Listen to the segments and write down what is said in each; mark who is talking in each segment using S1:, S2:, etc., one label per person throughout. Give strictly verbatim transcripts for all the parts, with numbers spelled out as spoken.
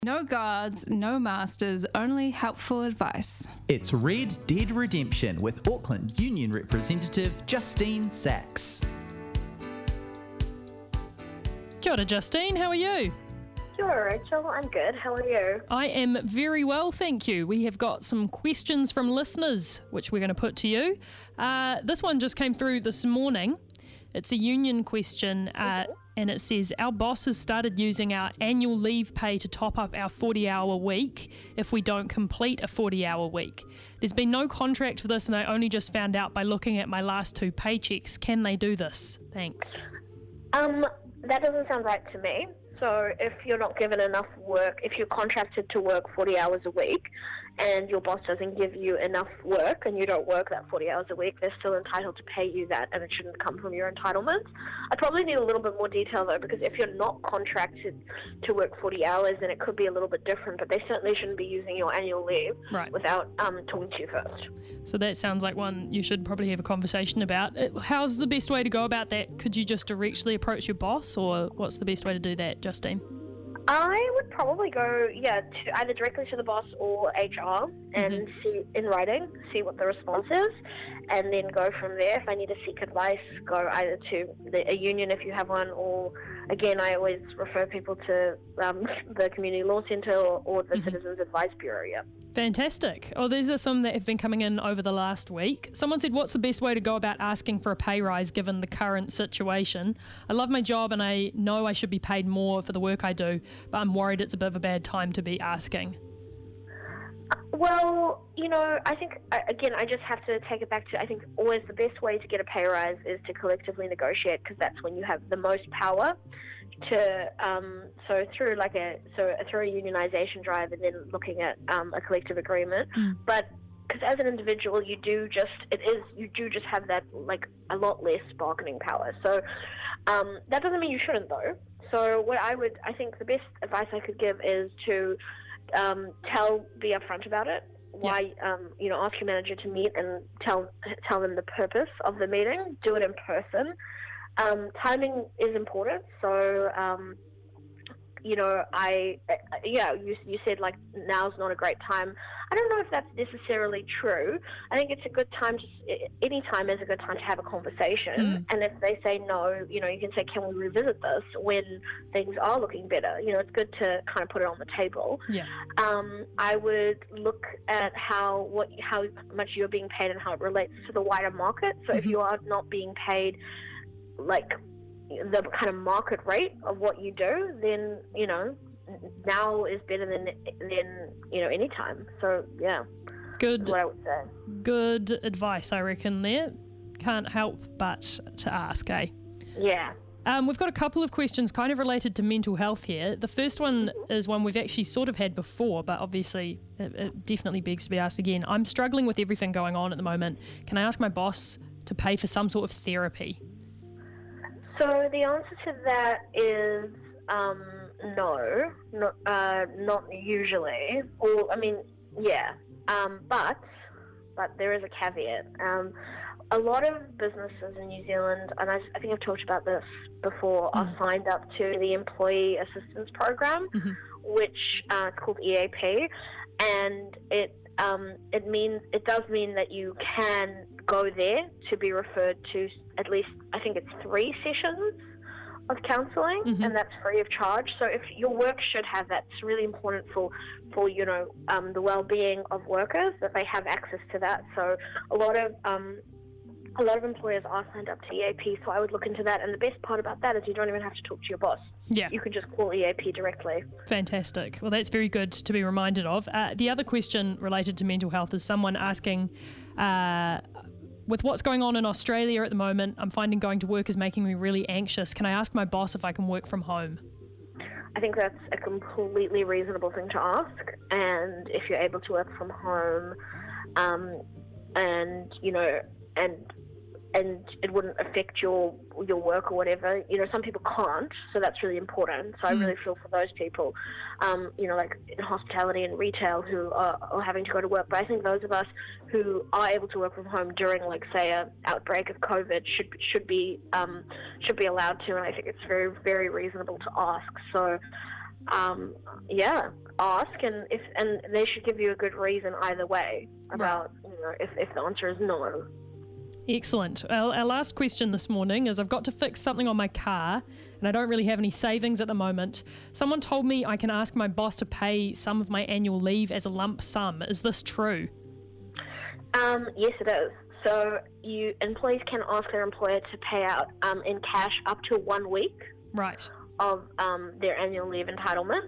S1: No guards, no masters, only helpful advice.
S2: It's Red Dead Redemption with Auckland Union representative Justine Sachs.
S3: Kia ora, Justine. How are you?
S4: Kia ora, Rachel. I'm good. How are you?
S3: I am very well, thank you. We have got some questions from listeners, which we're going to put to you. Uh, this one just came through this morning. It's a union question, uh, and it says, our boss has started using our annual leave pay to top up our forty-hour week if we don't complete a forty-hour week. There's been no contract for this, and I only just found out by looking at my last two paychecks. Can they do this? Thanks.
S4: Um, that doesn't sound right to me. So if you're not given enough work, if you're contracted to work forty hours a week and your boss doesn't give you enough work and you don't work that forty hours a week, they're still entitled to pay you that, and it shouldn't come from your entitlements. I probably need a little bit more detail though, because if you're not contracted to work forty hours, then it could be a little bit different, but they certainly shouldn't be using your annual leave
S3: Right.
S4: without um, talking to you first.
S3: So that sounds like one you should probably have a conversation about. Uh, How's the best way to go about that? Could you just directly approach your boss, or what's the best way to do that, Justine?
S4: I would probably go, yeah, to either directly to the boss or H R and
S3: Mm-hmm.
S4: see in writing, see what the response is, and then go from there. If I need to seek advice, go either to the, a union if you have one, or again, I always refer people to um, the Community Law Centre or, or the
S3: Mm-hmm.
S4: Citizens Advice Bureau. Yeah.
S3: Fantastic. Oh, these are some that have been coming in over the last week. Someone said, what's the best way to go about asking for a pay rise given the current situation? I love my job and I know I should be paid more for the work I do, but I'm worried it's a bit of a bad time to be asking.
S4: Well, you know, I think, I- again, I just have to take it back to, I think always the best way to get a pay rise is to collectively negotiate, because that's when you have the most power to, um, so through like a, so through a unionisation drive and then looking at um, a collective agreement.
S3: Mm.
S4: But because as an individual, you do just, it is, you do just have that, like, a lot less bargaining power. So um, that doesn't mean you shouldn't, though. So what I would, I think the best advice I could give is to um, tell, be upfront about it. Why, um, you know, ask your manager to meet and tell tell them the purpose of the meeting. Do it in person. Um, timing is important. So, um, you know, I, uh, yeah, you, you said like now's not a great time. I don't know if that's necessarily true. I think it's a good time to, any time is a good time to have a conversation.
S3: Mm.
S4: And if they say no, you know, you can say, can we revisit this when things are looking better? You know, it's good to kind of put it on the table.
S3: Yeah.
S4: Um, I would look at how what how much you're being paid and how it relates to the wider market. So if
S3: Mhm.
S4: you are not being paid like the kind of market rate of what you do, then, you know, now is better than than you know any time. So yeah,
S3: Good.
S4: that's what I would say.
S3: Good advice, I reckon, there. Can't help but to ask, eh?
S4: Yeah.
S3: Um, we've got a couple of questions kind of related to mental health here. The first one is one we've actually sort of had before, but obviously it, it definitely begs to be asked again. I'm struggling with everything going on at the moment. Can I ask my boss to pay for some sort of therapy?
S4: So the answer to that is um, no, not uh, not usually. Or I mean, yeah, um, but but there is a caveat. Um, a lot of businesses in New Zealand, and I, I think I've talked about this before, are signed up to the Employee Assistance Program,
S3: Mhm.
S4: which uh, called E A P, and it um, it means it does mean that you can go there to be referred to at least, I think it's three sessions of counselling,
S3: Mhm.
S4: and that's free of charge. So if your work should have that, it's really important for, for you know, um, the well-being of workers that they have access to that. So a lot of um, a lot of employers are signed up to E A P, so I would look into that. And the best part about that is you don't even have to talk to your boss.
S3: Yeah.
S4: You can just call E A P directly.
S3: Fantastic. Well, that's very good to be reminded of. Uh, the other question related to mental health is someone asking, uh, with what's going on in Australia at the moment, I'm finding going to work is making me really anxious. Can I ask my boss if I can work from home?
S4: I think that's a completely reasonable thing to ask. And if you're able to work from home, um, and, you know, and and it wouldn't affect your your work or whatever. You know, some people can't, so that's really important. So I
S3: Mm.
S4: really feel for those people, um, you know, like in hospitality and retail who are, are having to go to work. But I think those of us who are able to work from home during, like, say, a outbreak of COVID should should be um, should be allowed to, and I think it's very very reasonable to ask. So. um, yeah, ask, and if and they should give you a good reason either way about you know if, if the answer is no.
S3: Excellent. Our, our last question this morning is I've got to fix something on my car and I don't really have any savings at the moment. Someone told me I can ask my boss to pay some of my annual leave as a lump sum. Is this true?
S4: Um, yes, it is. So you employees can ask their employer to pay out um, in cash up to one week
S3: Right.
S4: of um, their annual leave entitlement,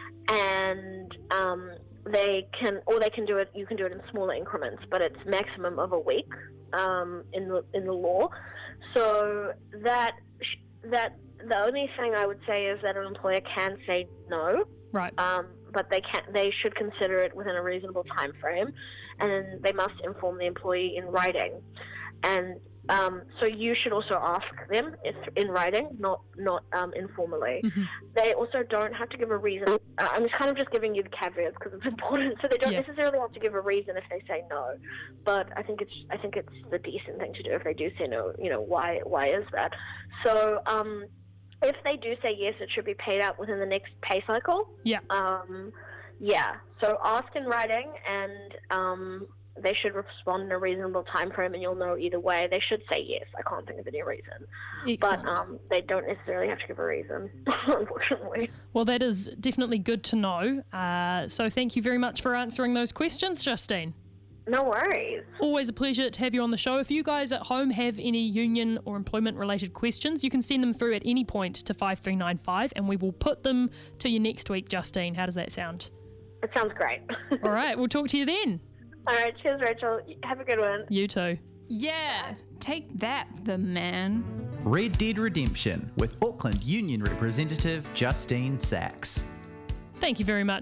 S4: and um, they can, or they can do it. You can do it in smaller increments, but it's maximum of a week um, in the in the law. So that that the only thing I would say is that an employer can say no.
S3: Right.
S4: Um, but they can they should consider it within a reasonable time frame, and they must inform the employee in writing. And um, so you should also ask them if, in writing, not not um, informally.
S3: Mm-hmm.
S4: They also don't have to give a reason. Uh, I'm just kind of just giving you the caveats because it's important. So they don't
S3: Yeah.
S4: necessarily have to give a reason if they say no. But I think it's I think it's the decent thing to do if they do say no. You know, why why is that? So. Um, If they do say yes, it should be paid out within the next pay cycle.
S3: Yeah.
S4: Um, yeah. So ask in writing, and um, they should respond in a reasonable time frame, and you'll know either way. They should say yes. I can't think of any reason,
S3: Excellent.
S4: but um, they don't necessarily have to give a reason, unfortunately.
S3: Well, that is definitely good to know. Uh, so thank you very much for answering those questions, Justine.
S4: No worries.
S3: Always a pleasure to have you on the show. If you guys at home have any union or employment related questions, you can send them through at any point to five three nine five and we will put them to you next week, Justine. How does that sound?
S4: It sounds great.
S3: All right, we'll talk to you then.
S4: All right. Cheers, Rachel. Have a good one.
S3: You too.
S1: Yeah, take that, the man.
S2: Red Dead Redemption with Auckland Union representative Justine Sachs.
S3: Thank you very much